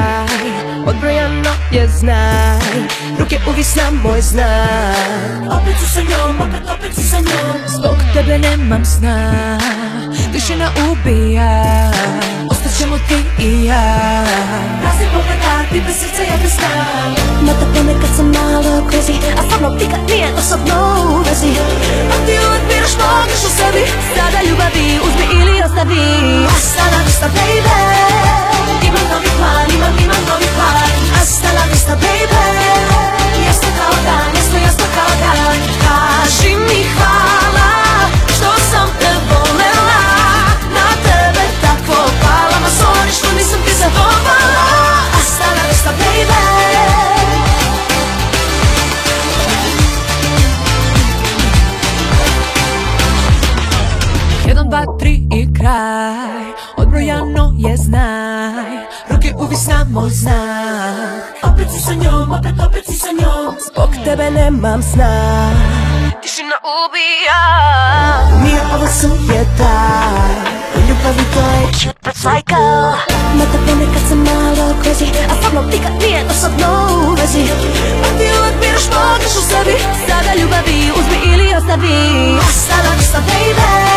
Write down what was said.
kraj, odbrojano je znaj, ruke uvijek sam moj znak. Opet si sa njom, opet si sa njom. Zbog tebe nemam sna, tišina ubija, ostaćemo ti i ja. Prazni pogleda, ti bez srca, ja bez sna. Mada ponekad sam malo crazy, a sa mnom nikad nije osobno u vezi. A ti uvek biraš, pogreš u sebi. Sada ljubavi, uzmi ili ostavi. Hasta la vista, baby. Imam novi plan, imam novi plan. Hasta la vista, baby. Jasno kao dan, jasno kao dan. Kaži mi hvala što sam te volela. Na tebe tako pala, ma sorry što nisam ti zadovala. Hasta la vista, baby. 1, 2, 3 i kraj, odbrojano je znaj, ruke uvijek sam moj znak. Opet si sa njom, opet si sa njom. Zbog tebe nemam sna, Tišina ubija. nije ovo sujeta, u ljubavi to je cute cycle. Mada ponekad sam malo crazy, a sa mnom nikad nije osobno u vezi. A ti uvek biraš, pogreš u sebi. Sada ljubavi, uzmi ili ostavi. Hasta la vista, baby.